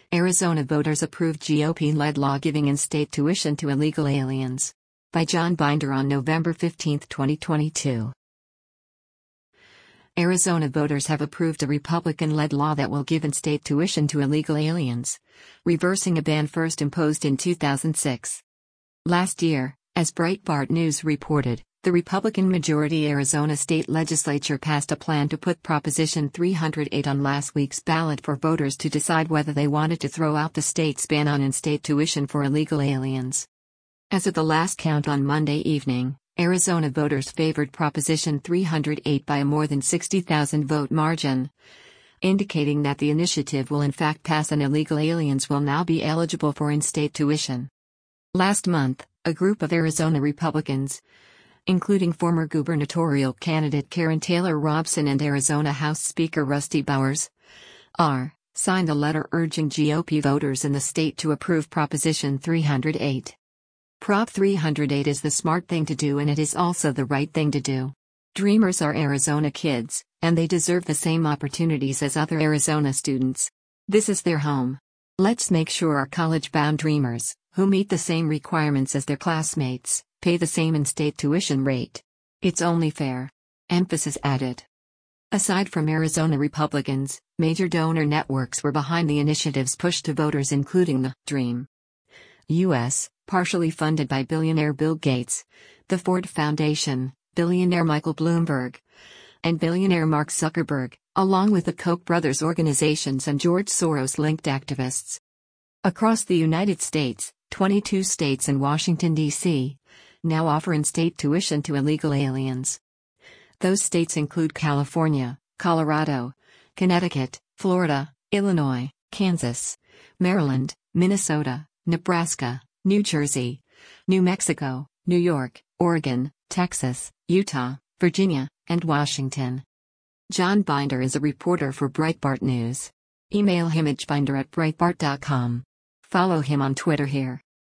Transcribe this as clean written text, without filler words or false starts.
Arizona voters approved GOP-led law giving in-state tuition to illegal aliens. By John Binder on November 15, 2022. Arizona voters have approved a Republican-led law that will give in-state tuition to illegal aliens, reversing a ban first imposed in 2006. Last year, as Breitbart News reported, the Republican-majority Arizona state legislature passed a plan to put Proposition 308 on last week's ballot for voters to decide whether they wanted to throw out the state's ban on in-state tuition for illegal aliens. As of the last count on Monday evening, Arizona voters favored Proposition 308 by a more than 60,000 vote margin, indicating that the initiative will in fact pass and illegal aliens will now be eligible for in-state tuition. Last month, a group of Arizona Republicans, including former gubernatorial candidate Karen Taylor Robson and Arizona House Speaker Rusty Bowers, signed a letter urging GOP voters in the state to approve Proposition 308. Prop 308 is the smart thing to do, and it is also the right thing to do. Dreamers are Arizona kids, and they deserve the same opportunities as other Arizona students. This is their home. Let's make sure our college-bound dreamers, who meet the same requirements as their classmates, pay the same in-state tuition rate. It's only fair. Emphasis added. Aside from Arizona Republicans, major donor networks were behind the initiative's push to voters, including the Dream U.S., partially funded by billionaire Bill Gates, the Ford Foundation, billionaire Michael Bloomberg, and billionaire Mark Zuckerberg, along with the Koch brothers organizations and George Soros-linked activists. Across the United States, 22 states and Washington, D.C., now offer in-state tuition to illegal aliens. Those states include California, Colorado, Connecticut, Florida, Illinois, Kansas, Maryland, Minnesota, Nebraska, New Jersey, New Mexico, New York, Oregon, Texas, Utah, Virginia, and Washington. John Binder is a reporter for Breitbart News. Email him at binder@breitbart.com. Follow him on Twitter here.